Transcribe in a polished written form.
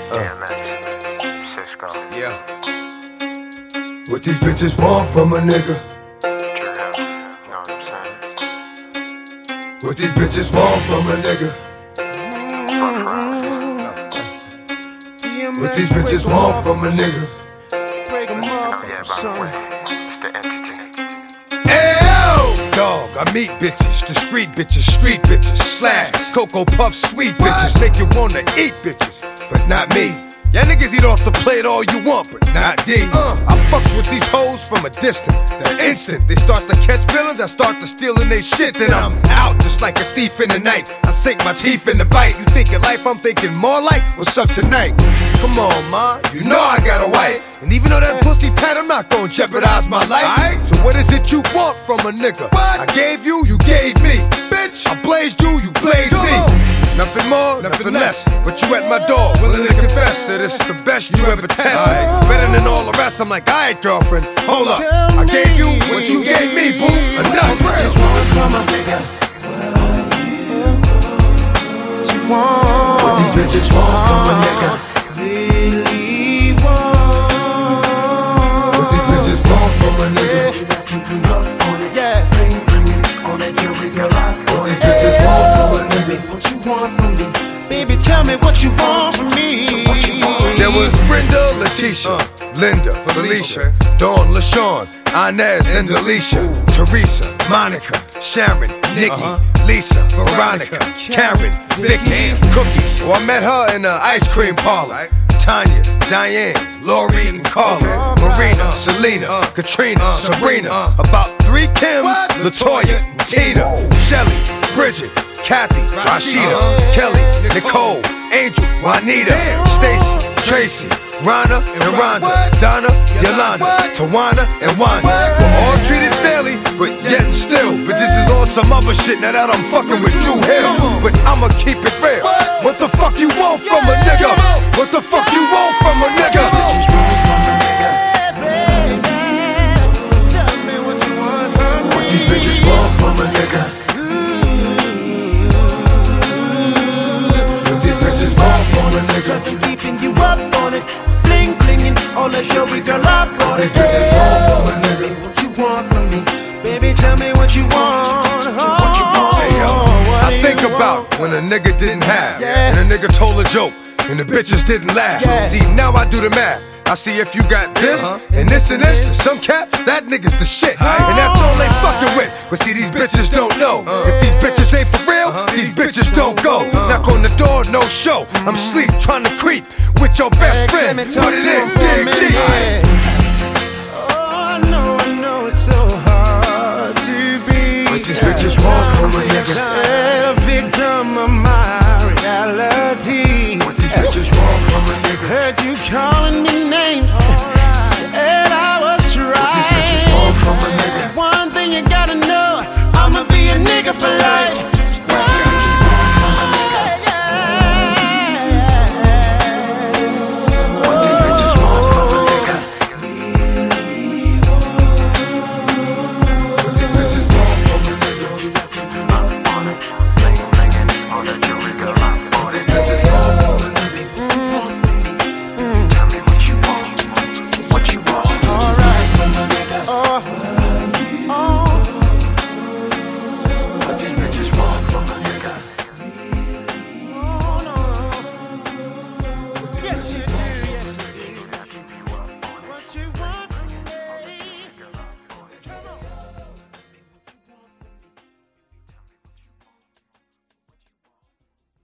Cisco. Yeah. What these bitches want from a nigga? Know what I'm saying? What these bitches want from a nigga? What these bitches want from a nigga? Yeah, by the way, it's the entity. Ayo! Dog, I meet bitches, discreet bitches, street bitches, slash, Cocoa Puff, sweet bitches, make you wanna eat bitches, but not me. Y'all niggas eat off the plate all you want, but not D. I fucks with these hoes from a distance. The instant they start to catch feelings, I start to stealing they shit. Then I'm out just like a thief in the night. I sink my teeth in the bite. You thinking life, I'm thinking more like what's up tonight. Come on, ma, you know I got a wife. And even though that pussy tight, I'm not gonna jeopardize my life. So what is it you want from a nigga? I gave you, you gave me. Bitch, I blazed you, you blazed me. Nothing more, nothing less. But you at my door, willing to confess that it's the best you ever test. Better than all the rest. I'm like, alright, girlfriend, hold up. I gave you what you gave me, boo. Enough. Just want from a nigga. What you want? What these bitches want from a nigga? Really want? What these bitches want from a nigga? Yeah. What these bitches want from a nigga? What you want from me? Baby, tell me what you want from me. There was Brenda, Leticia, Linda, Felicia, Dawn, LaShawn, Inez, and Alicia, Teresa, Monica, Sharon, Nikki, Lisa, Veronica, Karen, Vicky, Cookies. Oh, I met her in the ice cream parlor. Tanya, Diane, Lori, and Carla, Marina, Selena, Katrina, Sabrina. About 3 Kims, LaToya, and Tina, Shelly, Bridget, Kathy, Rashida, Kelly, Nicole, Angel, Juanita, Stacy, Tracy, Rana and Rhonda, Donna, Yolanda, Tawana, and Wanda. We're all treated fairly, but yet and still bitches is on some other shit now that I'm fucking with Drew Hill. But I'ma keep it real. What the fuck you want from a nigga? What the fuck you want from a nigga? What these bitches want from a nigga? What these bitches want from a nigga? Keeping you up on it, bling blinging, all that jewelry, girl, up on These it. bitches want from a nigga. What you want from me? Baby, tell me what you want. Hey yo, I think about when a nigga didn't have, and a nigga told a joke, and the bitches didn't laugh. See, now I do the math. I see if you got this, and this, and this. To some cats, that nigga's the shit, and that's all they fucking with. But see, these bitches don't know. If these bitches ain't for real, these bitches don't go. Knock on the door, no show. I'm sleep, trying to creep with your best friend. Put it in, dig deep. Oh, I know it's so hard to be. What these bitches want from a nigga? A victim of my reality. What these bitches want from a nigga? Heard you calling me names, said I was right. Bitches want from a nigga. One thing you gotta know, I'ma be a nigga for life.